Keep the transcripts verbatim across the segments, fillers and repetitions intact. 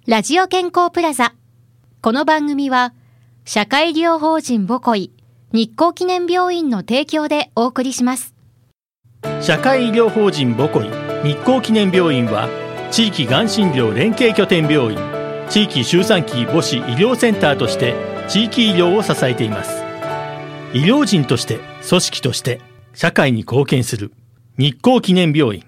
ラジオ健康プラザ。この番組は社会医療法人ボコイ日光記念病院の提供でお送りします。 社会医療法人ボコイ日光記念病院は地域がん診療連携拠点病院、地域周産期母子医療センターとして地域医療を支えています。医療人として組織として社会に貢献する日光記念病院。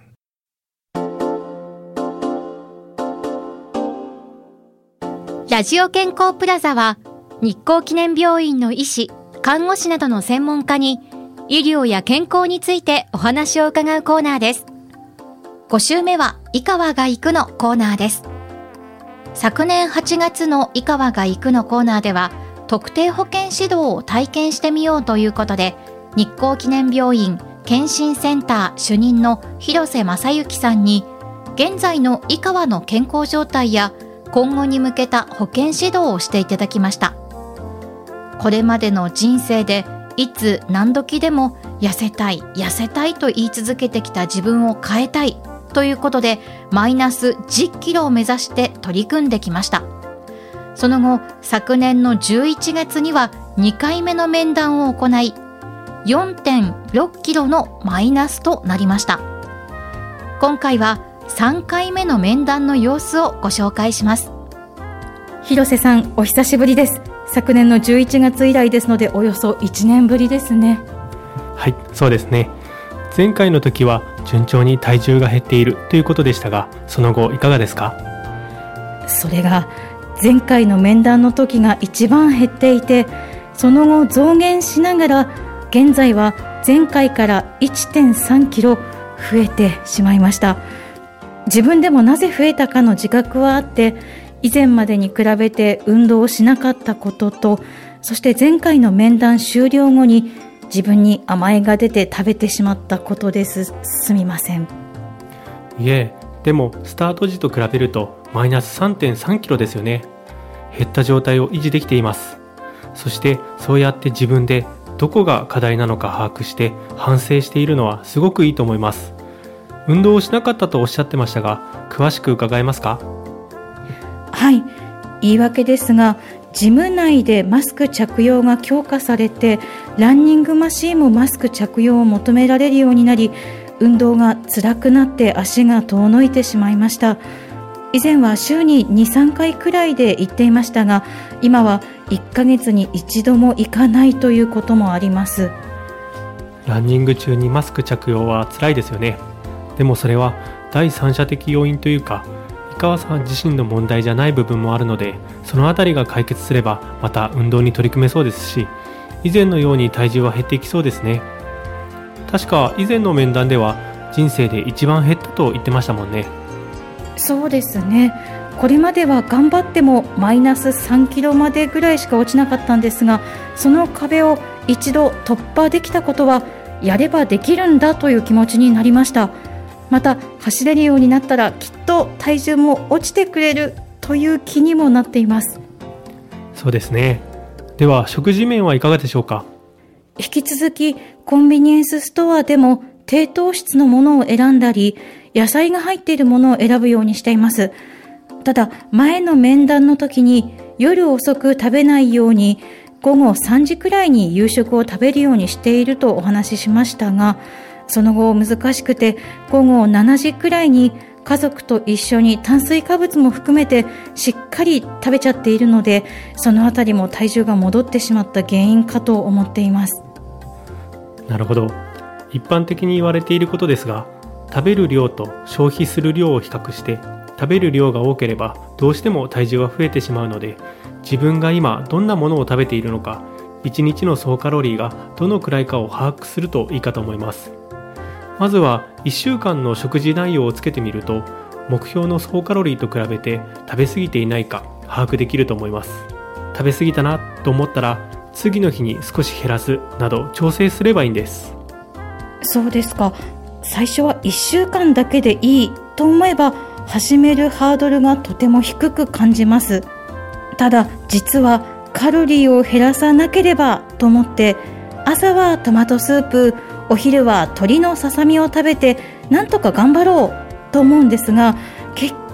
ラジオ健康プラザは日光記念病院の医師、看護師などの専門家に医療や健康についてお話を伺うコーナーです。ご週目は井川が行くのコーナーです。昨年はちがつの井川が行くのコーナーでは特定保健指導を体験してみようということで、日光記念病院健診センター主任の広瀬正幸さんに現在の井川の健康状態や今後に向けた保健指導をしていただきました。これまでの人生でいつ何時でも痩せたい痩せたいと言い続けてきた自分を変えたいということでマイナスじゅっキロを目指して取り組んできました。その後、昨年のじゅういちがつにはにかいめの面談を行い よんてんろっキロのマイナスとなりました。今回はさんかいめの面談の様子をご紹介します。 広瀬さん、お久しぶりです。昨年のじゅういちがつ以来ですのでおよそいちねんぶりですね。 はい、そうですね。前回の時は順調に体重が減っているということでしたが、その後いかがですか？ それが前回の面談の時が一番減っていて、その後増減しながら現在は前回から いってんさんキロ増えてしまいました。自分でもなぜ増えたかの自覚はあって、以前までに比べて運動をしなかったことと、そして前回の面談終了後に自分に甘えが出て食べてしまったことです。すみません。 いえ、でもスタート時と比べるとマイナス さんてんさんキロですよね。減った状態を維持できています。そしてそうやって自分でどこが課題なのか把握して反省しているのはすごくいいと思います。運動をしなかったとおっしゃってましたが、詳しく伺えますか？ はい、言い訳ですが、事務内でマスク着用が強化されて、ランニングマシーンもマスク着用を求められるようになり、運動が辛くなって足が遠のいてしまいました。以前は週に にさんかいくらいで行っていましたが、今はいっかげつに一度も行かないということもあります。 ランニング中にマスク着用は辛いですよね。でもそれは第三者的要因というか、井川さん自身の問題じゃない部分もあるので、そのあたりが解決すればまた運動に取り組めそうですし、以前のように体重は減っていきそうですね。確か以前の面談では人生で一番減ったと言ってましたもんね。 そうですね。これまでは頑張ってもマイナスさんキロまでぐらいしか落ちなかったんですが、その壁を一度突破できたことはやればできるんだという気持ちになりました。また走れるようになったらきっと体重も落ちてくれるという気にもなっています。 そうですね。では食事面はいかがでしょうか？ 引き続きコンビニエンスストアでも低糖質のものを選んだり、野菜が入っているものを選ぶようにしています。ただ前の面談の時に夜遅く食べないように午後さんじくらいに夕食を食べるようにしているとお話ししましたが、その後難しくて午後しちじくらいに家族と一緒に炭水化物も含めてしっかり食べちゃっているので、そのあたりも体重が戻ってしまった原因かと思っています。 なるほど。一般的に言われていることですが、食べる量と消費する量を比較して、食べる量が多ければどうしても体重は増えてしまうので、自分が今どんなものを食べているのか、いちにちの総カロリーがどのくらいかを把握するといいかと思います。まずはいっしゅうかんの食事内容をつけてみると、目標の総カロリーと比べて食べ過ぎていないか把握できると思います。食べ過ぎたなと思ったら、次の日に少し減らすなど調整すればいいんです。 そうですか。最初はいっしゅうかんだけでいいと思えば、始めるハードルがとても低く感じます。ただ実はカロリーを減らさなければと思って、朝はトマトスープ、お昼は鶏のささみを食べてなんとか頑張ろうと思うんですが、結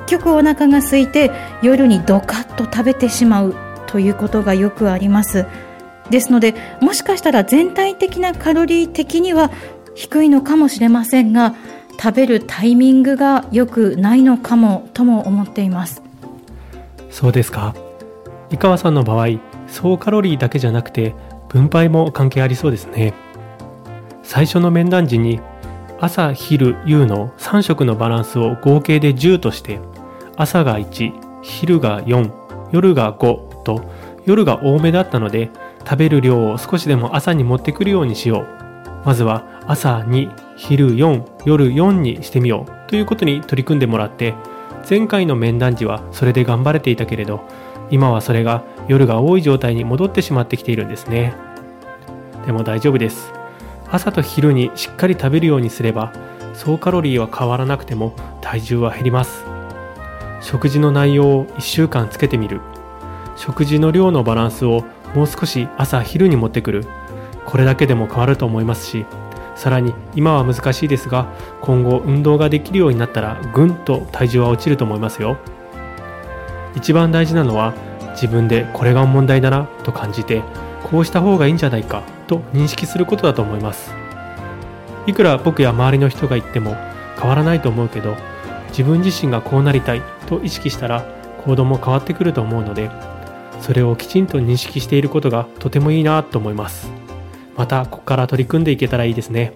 局お腹が空いて夜にドカッと食べてしまうということがよくあります。ですので、もしかしたら全体的なカロリー的には低いのかもしれませんが、食べるタイミングが良くないのかもとも思っています。 そうですか。井川さんの場合、総カロリーだけじゃなくて分配も関係ありそうですね。最初の面談時に朝昼夕のさん食のバランスを合計でじゅうとして、朝がいち、昼がよん、夜がごと夜が多めだったので、食べる量を少しでも朝に持ってくるようにしよう、まずは朝に、昼よん、夜よんにしてみようということに取り組んでもらって、前回の面談時はそれで頑張れていたけれど、今はそれが夜が多い状態に戻ってしまってきているんですね。でも大丈夫です。朝と昼にしっかり食べるようにすれば、総カロリーは変わらなくても体重は減ります。食事の内容をいっしゅうかんつけてみる。食事の量のバランスをもう少し朝昼に持ってくる。これだけでも変わると思いますし、さらに今は難しいですが、今後運動ができるようになったらぐんと体重は落ちると思いますよ。一番大事なのは、自分でこれが問題だなと感じて、こうした方がいいんじゃないかと認識することだと思います。いくら僕や周りの人が言っても変わらないと思うけど、自分自身がこうなりたいと意識したら行動も変わってくると思うので、それをきちんと認識していることがとてもいいなと思います。またここから取り組んでいけたらいいですね。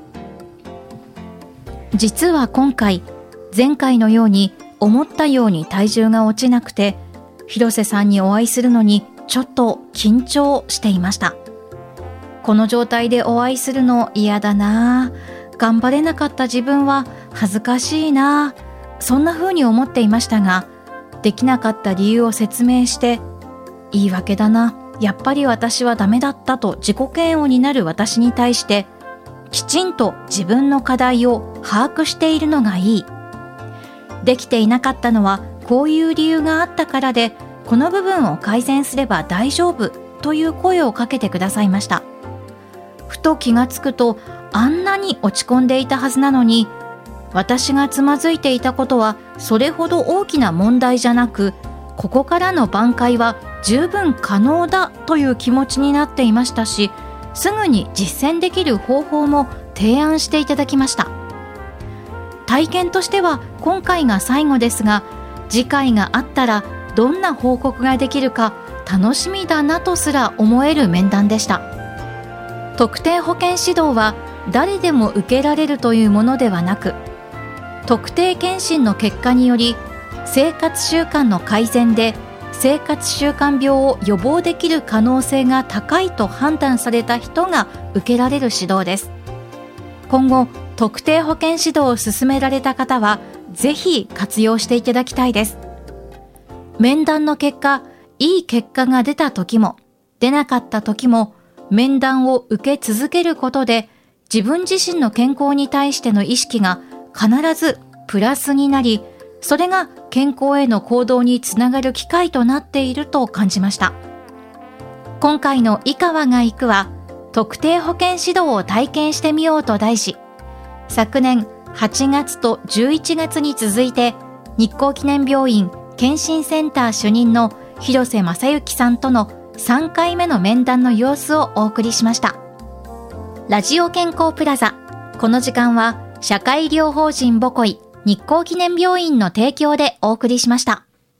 実は今回、前回のように思ったように体重が落ちなくて、広瀬さんにお会いするのにちょっと緊張していました。この状態でお会いするの嫌だな、頑張れなかった自分は恥ずかしいな、そんな風に思っていましたが、できなかった理由を説明して、言い訳だな、やっぱり私はダメだったと自己嫌悪になる私に対して、きちんと自分の課題を把握しているのがいい。できていなかったのはこういう理由があったからで、この部分を改善すれば大丈夫という声をかけてくださいました。ふと気がつくと、あんなに落ち込んでいたはずなのに、私がつまずいていたことはそれほど大きな問題じゃなく、ここからの挽回は十分可能だという気持ちになっていましたし、すぐに実践できる方法も提案していただきました。体験としては今回が最後ですが、次回があったらどんな報告ができるか楽しみだなとすら思える面談でした。特定保健指導は誰でも受けられるというものではなく、特定健診の結果により生活習慣の改善で生活習慣病を予防できる可能性が高いと判断された人が受けられる指導です。今後特定保健指導を進められた方はぜひ活用していただきたいです。面談の結果、いい結果が出た時も出なかった時も、面談を受け続けることで自分自身の健康に対しての意識が必ずプラスになり、それが健康への行動につながる機会となっていると感じました。今回の井川が行くは、特定保健指導を体験してみようと題し、昨年はちがつとじゅういちがつに続いて日光記念病院健診センター主任の広瀬正幸さんとのさんかいめの面談の様子をお送りしました。ラジオ健康プラザ、この時間は社会医療法人ボコイ日光記念病院の提供でお送りしました。